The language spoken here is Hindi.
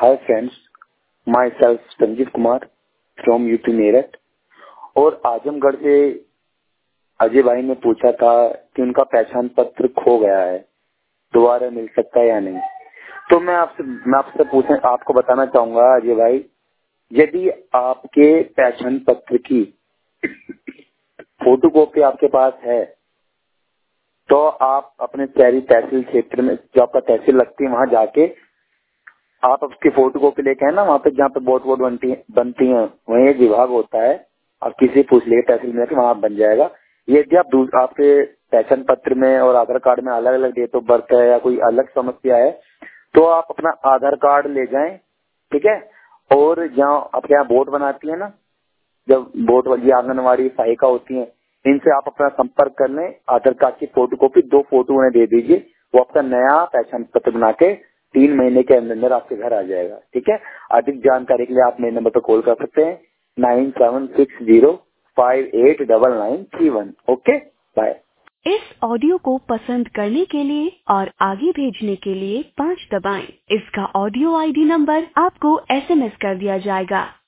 Hi friends, my self Sanjeev Kumar from UP Meerut. और आजमगढ़ से अजय भाई ने पूछा था कि उनका पहचान पत्र खो गया है, दोबारा मिल सकता है या नहीं। तो मैं आपसे आपको बताना चाहूंगा अजय भाई, यदि आपके पहचान पत्र की फोटोकॉपी आपके पास है तो आप अपने शहरी तहसील क्षेत्र में, जो आपका तहसील लगती है, वहां जाके आप उसकी फोटोकॉपी लेके है ना, वहाँ पे जहाँ पे बोट बनती हैं वहीं एक विभाग होता है। आप किसी पूछ लीजिए तहसील में, वहाँ बन जाएगा। यदि आप आपके पहचान पत्र में और आधार कार्ड में अलग अलग डेट ऑफ बर्थ है या कोई अलग समस्या है तो आप अपना आधार कार्ड ले जाएं, ठीक है। और जहाँ आपके यहाँ बोट बनाती है ना, जब बोट वाली आंगनवाड़ी सहायिका होती है, इनसे आप अपना संपर्क कर लें। आधार कार्ड की फोटोकॉपी 2 फोटो उन्हें दे दीजिए, वो आपका नया पहचान पत्र बना के 3 महीने के अंदर आपके घर आ जाएगा, ठीक है। अधिक जानकारी के लिए आप मेरे नंबर पर कॉल कर सकते हैं 9760589931। Okay, bye. इस ऑडियो को पसंद करने के लिए और आगे भेजने के लिए 5 दबाएं। इसका ऑडियो ID नंबर आपको SMS कर दिया जाएगा।